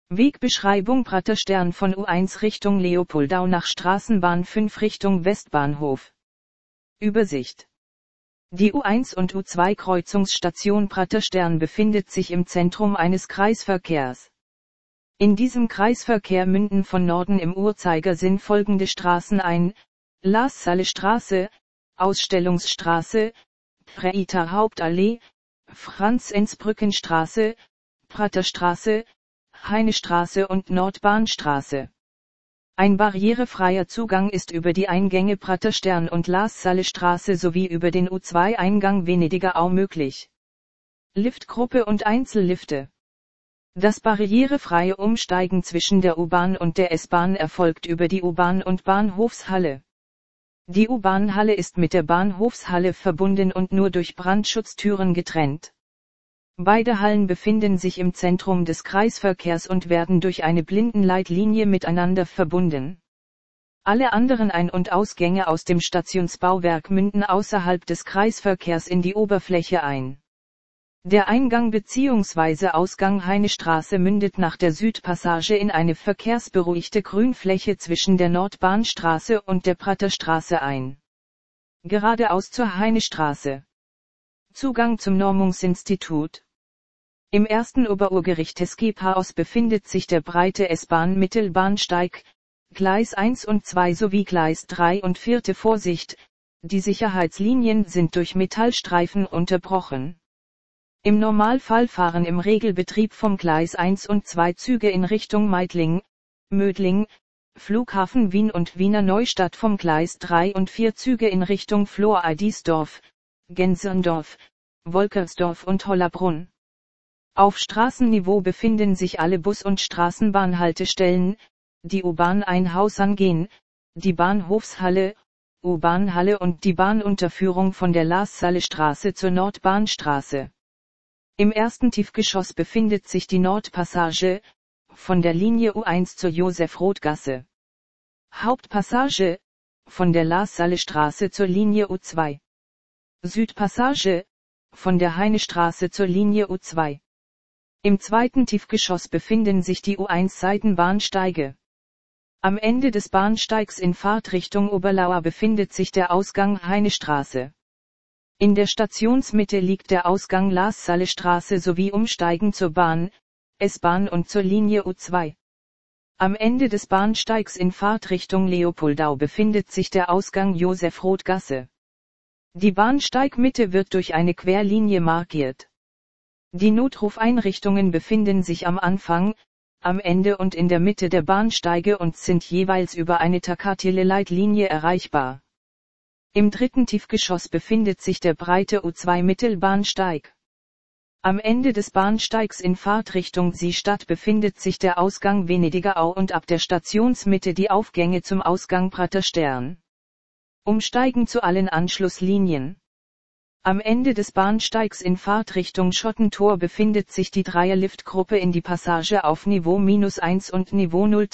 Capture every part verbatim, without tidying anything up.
Wegbeschreibung Praterstern von U eins Richtung Leopoldau nach Straßenbahn fünf Richtung Westbahnhof. Übersicht. Die U eins und U zwei Kreuzungsstation Praterstern befindet sich im Zentrum eines Kreisverkehrs. In diesem Kreisverkehr münden von Norden im Uhrzeigersinn folgende Straßen ein: Lassalle-Straße, Ausstellungsstraße, Prater Hauptallee, Franz-Enz-Brückenstraße, Praterstraße, Heinestraße und Nordbahnstraße. Ein barrierefreier Zugang ist über die Eingänge Praterstern und Lassalle-Straße sowie über den U zwei Eingang Venediger Au möglich. Liftgruppe und Einzellifte. Das barrierefreie Umsteigen zwischen der U-Bahn und der S-Bahn erfolgt über die U-Bahn und Bahnhofshalle. Die U-Bahn-Halle ist mit der Bahnhofshalle verbunden und nur durch Brandschutztüren getrennt. Beide Hallen befinden sich im Zentrum des Kreisverkehrs und werden durch eine Blindenleitlinie miteinander verbunden. Alle anderen Ein- und Ausgänge aus dem Stationsbauwerk münden außerhalb des Kreisverkehrs in die Oberfläche ein. Der Eingang bzw. Ausgang Heinestraße mündet nach der Südpassage in eine verkehrsberuhigte Grünfläche zwischen der Nordbahnstraße und der Praterstraße ein. Geradeaus zur Heinestraße. Zugang zum Normungsinstitut. Im ersten Oberurgericht des Gepaos befindet sich der breite S-Bahn-Mittelbahnsteig, Gleis eins und zwei sowie Gleis drei und vier. Vorsicht, die Sicherheitslinien sind durch Metallstreifen unterbrochen. Im Normalfall fahren im Regelbetrieb vom Gleis eins und zwei Züge in Richtung Meidling, Mödling, Flughafen Wien und Wiener Neustadt, vom Gleis drei und vier Züge in Richtung Flor-Eidisdorf, Genserndorf, Wolkersdorf und Hollabrunn. Auf Straßenniveau befinden sich alle Bus- und Straßenbahnhaltestellen, die U-Bahn Einhaus angehen, die Bahnhofshalle, U-Bahn-Halle und die Bahnunterführung von der Lassalle-Straße zur Nordbahnstraße. Im ersten Tiefgeschoss befindet sich die Nordpassage, von der Linie U eins zur Josef-Roth-Gasse. Hauptpassage, von der Lassalle-Straße zur Linie U zwei. Südpassage, von der Heinestraße zur Linie U zwei. Im zweiten Tiefgeschoss befinden sich die U eins Seitenbahnsteige. Am Ende des Bahnsteigs in Fahrtrichtung Oberlauer befindet sich der Ausgang Heinestraße. In der Stationsmitte liegt der Ausgang Lassalle-Straße sowie Umsteigen zur Bahn, S-Bahn und zur Linie U zwei. Am Ende des Bahnsteigs in Fahrtrichtung Leopoldau befindet sich der Ausgang Josef-Roth-Gasse. Die Bahnsteigmitte wird durch eine Querlinie markiert. Die Notrufeinrichtungen befinden sich am Anfang, am Ende und in der Mitte der Bahnsteige und sind jeweils über eine Takatiele-Leitlinie erreichbar. Im dritten Tiefgeschoss befindet sich der breite U zwei Mittelbahnsteig. Am Ende des Bahnsteigs in Fahrtrichtung Seestadt befindet sich der Ausgang Venediger Au und ab der Stationsmitte die Aufgänge zum Ausgang Praterstern. Umsteigen zu allen Anschlusslinien. Am Ende des Bahnsteigs in Fahrtrichtung Schottentor befindet sich die Dreierliftgruppe in die Passage auf Niveau minus eins und Niveau null.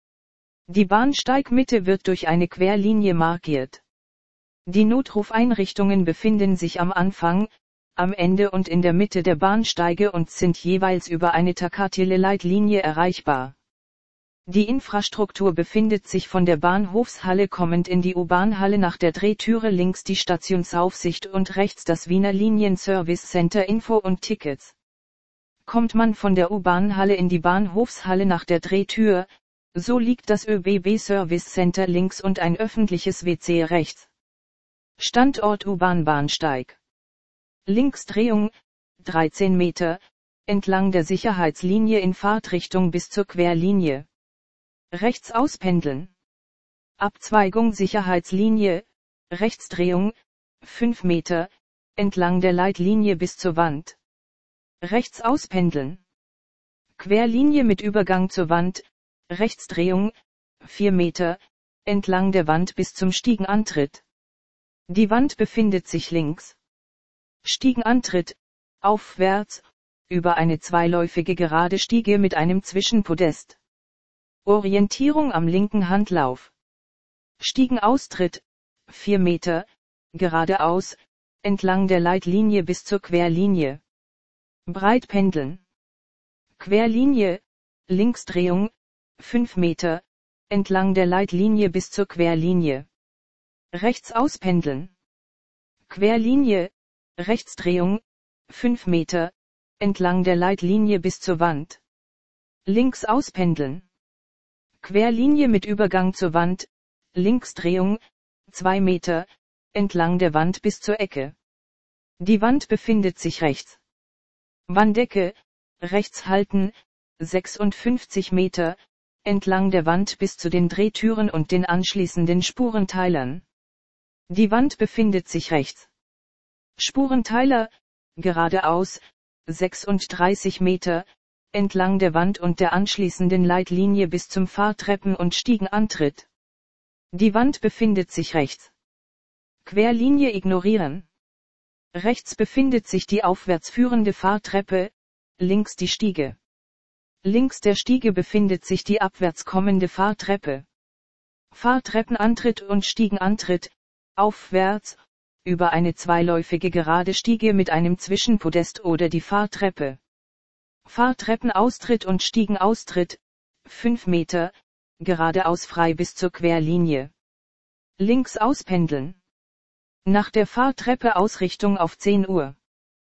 Die Bahnsteigmitte wird durch eine Querlinie markiert. Die Notrufeinrichtungen befinden sich am Anfang, am Ende und in der Mitte der Bahnsteige und sind jeweils über eine Takatiele-Leitlinie erreichbar. Die Infrastruktur befindet sich von der Bahnhofshalle kommend in die U-Bahn-Halle nach der Drehtüre links die Stationsaufsicht und rechts das Wiener Linien-Service Center Info und Tickets. Kommt man von der U-Bahn-Halle in die Bahnhofshalle nach der Drehtür, so liegt das ÖBB-Service Center links und ein öffentliches W C rechts. Standort U-Bahn-Bahnsteig. Linksdrehung, dreizehn Meter, entlang der Sicherheitslinie in Fahrtrichtung bis zur Querlinie. Rechts auspendeln. Abzweigung Sicherheitslinie, Rechtsdrehung, fünf Meter, entlang der Leitlinie bis zur Wand. Rechts auspendeln. Querlinie mit Übergang zur Wand, Rechtsdrehung, vier Meter, entlang der Wand bis zum Stiegenantritt. Die Wand befindet sich links. Stiegenantritt, aufwärts, über eine zweiläufige gerade Stiege mit einem Zwischenpodest. Orientierung am linken Handlauf. Stiegenaustritt, vier Meter, geradeaus, entlang der Leitlinie bis zur Querlinie. Breit pendeln. Querlinie, Linksdrehung, fünf Meter, entlang der Leitlinie bis zur Querlinie. Rechts auspendeln. Querlinie, Rechtsdrehung, fünf Meter, entlang der Leitlinie bis zur Wand. Links auspendeln. Querlinie mit Übergang zur Wand, Linksdrehung, zwei Meter, entlang der Wand bis zur Ecke. Die Wand befindet sich rechts. Wanddecke, rechts halten, sechsundfünfzig Meter, entlang der Wand bis zu den Drehtüren und den anschließenden Spurenteilern. Die Wand befindet sich rechts. Spurenteiler, geradeaus, sechsunddreißig Meter, entlang der Wand und der anschließenden Leitlinie bis zum Fahrtreppen- und Stiegenantritt. Die Wand befindet sich rechts. Querlinie ignorieren. Rechts befindet sich die aufwärts führende Fahrtreppe, links die Stiege. Links der Stiege befindet sich die abwärts kommende Fahrtreppe. Fahrtreppenantritt und Stiegenantritt, aufwärts, über eine zweiläufige gerade Stiege mit einem Zwischenpodest oder die Fahrtreppe. Fahrtreppenaustritt und Stiegenaustritt, fünf Meter, geradeaus frei bis zur Querlinie. Links auspendeln. Nach der Fahrtreppe Ausrichtung auf zehn Uhr.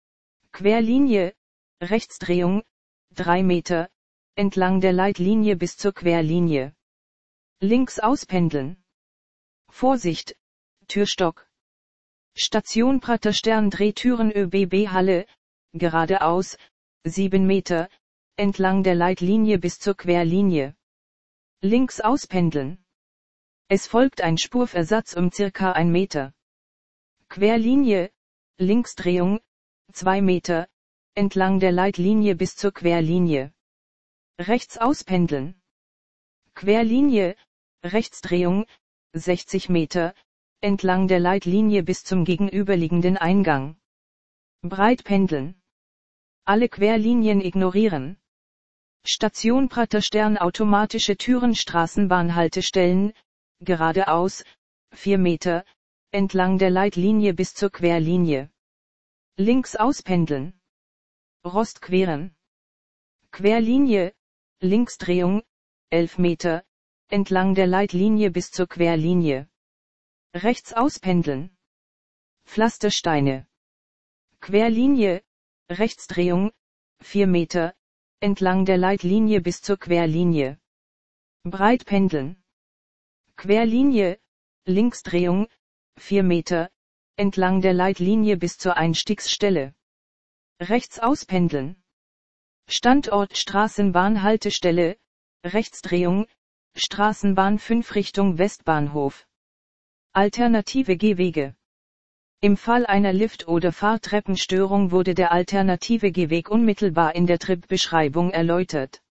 Querlinie, Rechtsdrehung, drei Meter, entlang der Leitlinie bis zur Querlinie. Links auspendeln. Vorsicht, Türstock. Station Praterstern Drehtüren ÖBB Halle, geradeaus, sieben Meter, entlang der Leitlinie bis zur Querlinie. Links auspendeln. Es folgt ein Spurversatz um circa ein Meter. Querlinie, Linksdrehung, zwei Meter, entlang der Leitlinie bis zur Querlinie. Rechts auspendeln. Querlinie, Rechtsdrehung, sechzig Meter, entlang der Leitlinie bis zum gegenüberliegenden Eingang. Breit pendeln. Alle Querlinien ignorieren. Station Praterstern automatische Türen Straßenbahnhaltestellen, geradeaus, vier Meter, entlang der Leitlinie bis zur Querlinie. Links auspendeln. Rost queren. Querlinie, Linksdrehung, elf Meter, entlang der Leitlinie bis zur Querlinie. Rechts auspendeln. Pflastersteine. Querlinie, Rechtsdrehung, vier Meter, entlang der Leitlinie bis zur Querlinie. Breit pendeln. Querlinie, Linksdrehung, vier Meter, entlang der Leitlinie bis zur Einstiegsstelle. Rechts auspendeln. Standort Straßenbahnhaltestelle, Rechtsdrehung, Straßenbahn fünf Richtung Westbahnhof. Alternative Gehwege. Im Fall einer Lift- oder Fahrtreppenstörung wurde der alternative Gehweg unmittelbar in der Tripbeschreibung erläutert.